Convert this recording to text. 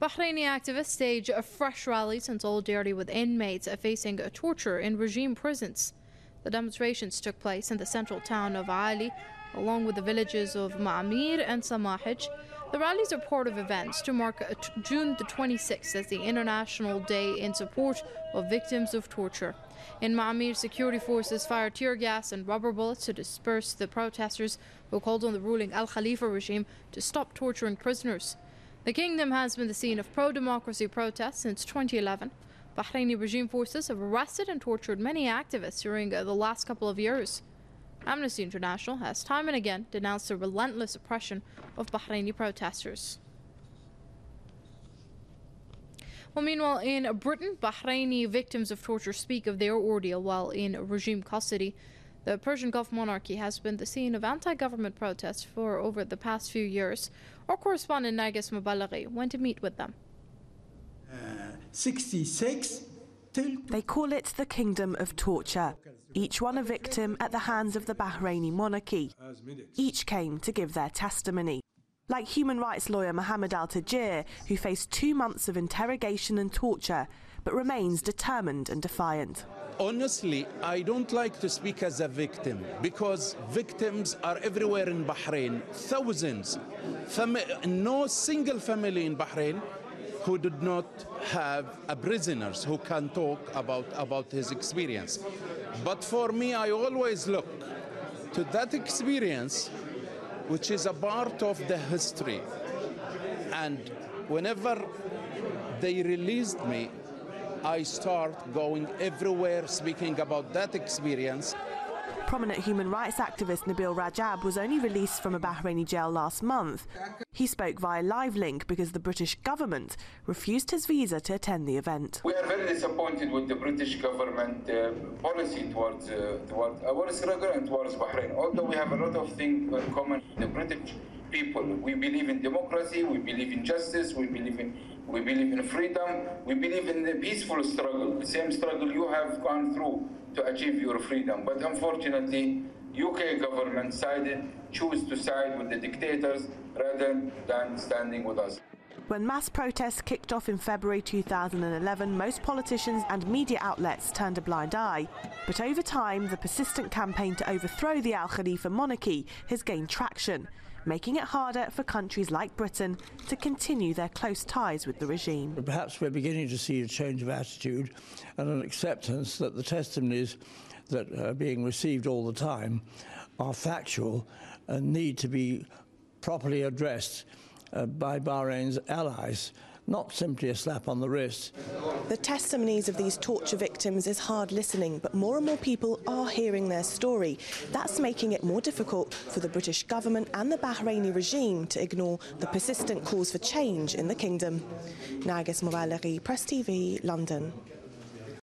Bahraini activists stage a fresh rallies in solidarity with inmates facing torture in regime prisons. The demonstrations took place in the central town of Ali, along with the villages of Ma'amir and Samahij. The rallies are part of events to mark June the 26th as the International Day in support of victims of torture. In Ma'amir, security forces fired tear gas and rubber bullets to disperse the protesters who called on the ruling Al Khalifa regime to stop torturing prisoners. The kingdom has been the scene of pro-democracy protests since 2011. Bahraini regime forces have arrested and tortured many activists during the last couple of years. Amnesty International has time and again denounced the relentless oppression of Bahraini protesters. Well, meanwhile, in Britain, Bahraini victims of torture speak of their ordeal while in regime custody. The Persian Gulf monarchy has been the scene of anti-government protests for over the past few years. Our correspondent Narges Mobalaghi went to meet with them. 66 They call it the kingdom of torture, each one a victim at the hands of the Bahraini monarchy. Each came to give their testimony. Like human rights lawyer Mohammed Al-Tajir, who faced 2 months of interrogation and torture, but remains determined and defiant. Honestly, I don't like to speak as a victim, because victims are everywhere in Bahrain, thousands. No single family in Bahrain who did not have prisoners who can talk about his experience. But for me, I always look to that experience, which is a part of the history. And whenever they released me, I start going everywhere speaking about that experience. Prominent human rights activist Nabil Rajab was only released from a Bahraini jail last month. He spoke via live link because the British government refused his visa to attend the event. We are very disappointed with the British government policy towards our struggle and towards Bahrain. Although we have a lot of things in common with the British people. We believe in democracy, we believe in justice, we believe in freedom, we believe in the peaceful struggle, the same struggle you have gone through to achieve your freedom. But unfortunately, UK government choose to side with the dictators rather than standing with us. When mass protests kicked off in February 2011, most politicians and media outlets turned a blind eye. But over time, the persistent campaign to overthrow the Al Khalifa monarchy has gained traction, making it harder for countries like Britain to continue their close ties with the regime. Perhaps we're beginning to see a change of attitude and an acceptance that the testimonies that are being received all the time are factual and need to be properly addressed by Bahrain's allies, not simply a slap on the wrist. The testimonies of these torture victims is hard listening, but more and more people are hearing their story. That's making it more difficult for the British government and the Bahraini regime to ignore the persistent calls for change in the kingdom. Narges Mobalaghi, Press TV, London.